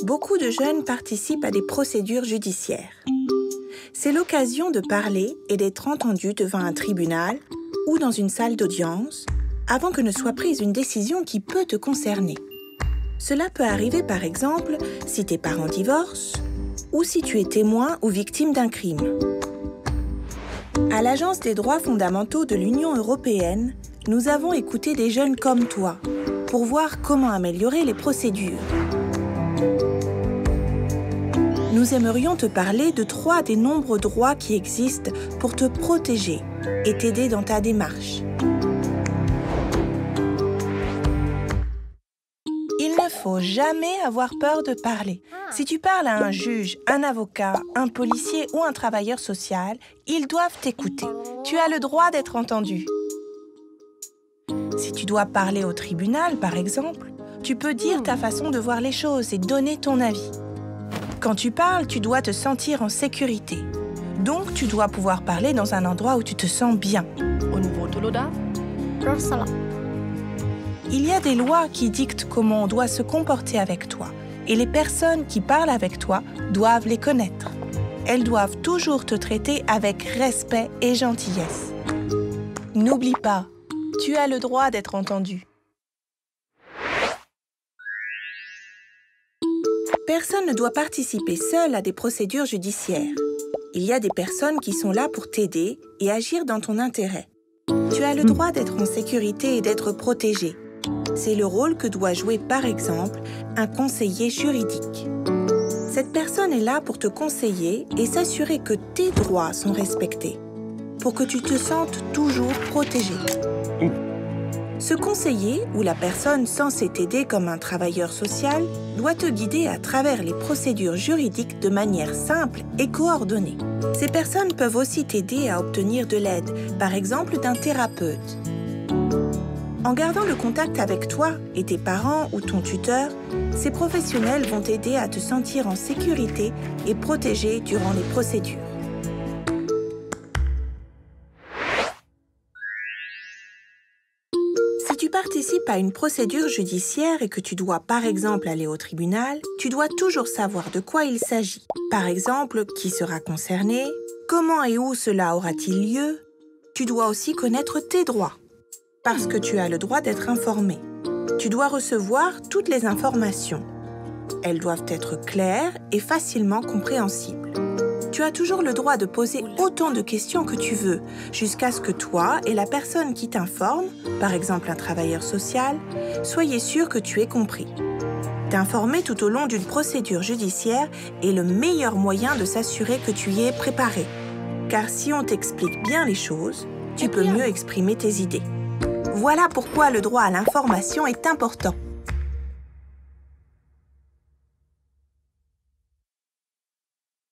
Beaucoup de jeunes participent à des procédures judiciaires. C'est l'occasion de parler et d'être entendu devant un tribunal ou dans une salle d'audience avant que ne soit prise une décision qui peut te concerner. Cela peut arriver par exemple si tes parents divorcent ou si tu es témoin ou victime d'un crime. À l'Agence des droits fondamentaux de l'Union européenne, nous avons écouté des jeunes comme toi pour voir comment améliorer les procédures. Nous aimerions te parler de 3 des nombreux droits qui existent pour te protéger et t'aider dans ta démarche. Il ne faut jamais avoir peur de parler. Si tu parles à un juge, un avocat, un policier ou un travailleur social, ils doivent t'écouter. Tu as le droit d'être entendu. Si tu dois parler au tribunal, par exemple, tu peux dire ta façon de voir les choses et donner ton avis. Quand tu parles, tu dois te sentir en sécurité. Donc, tu dois pouvoir parler dans un endroit où tu te sens bien. Il y a des lois qui dictent comment on doit se comporter avec toi. Et les personnes qui parlent avec toi doivent les connaître. Elles doivent toujours te traiter avec respect et gentillesse. N'oublie pas, tu as le droit d'être entendu. Personne ne doit participer seul à des procédures judiciaires. Il y a des personnes qui sont là pour t'aider et agir dans ton intérêt. Tu as le droit d'être en sécurité et d'être protégé. C'est le rôle que doit jouer, par exemple, un conseiller juridique. Cette personne est là pour te conseiller et s'assurer que tes droits sont respectés, pour que tu te sentes toujours protégé. Ce conseiller, ou la personne censée t'aider comme un travailleur social, doit te guider à travers les procédures juridiques de manière simple et coordonnée. Ces personnes peuvent aussi t'aider à obtenir de l'aide, par exemple d'un thérapeute. En gardant le contact avec toi et tes parents ou ton tuteur, ces professionnels vont t'aider à te sentir en sécurité et protégé durant les procédures. Si tu participes à une procédure judiciaire et que tu dois par exemple aller au tribunal, tu dois toujours savoir de quoi il s'agit. Par exemple, qui sera concerné, comment et où cela aura-t-il lieu. Tu dois aussi connaître tes droits, parce que tu as le droit d'être informé. Tu dois recevoir toutes les informations. Elles doivent être claires et facilement compréhensibles. Tu as toujours le droit de poser autant de questions que tu veux, jusqu'à ce que toi et la personne qui t'informe, par exemple un travailleur social, soyez sûrs que tu aies compris. T'informer tout au long d'une procédure judiciaire est le meilleur moyen de s'assurer que tu y es préparé. Car si on t'explique bien les choses, tu peux mieux exprimer tes idées. Voilà pourquoi le droit à l'information est important.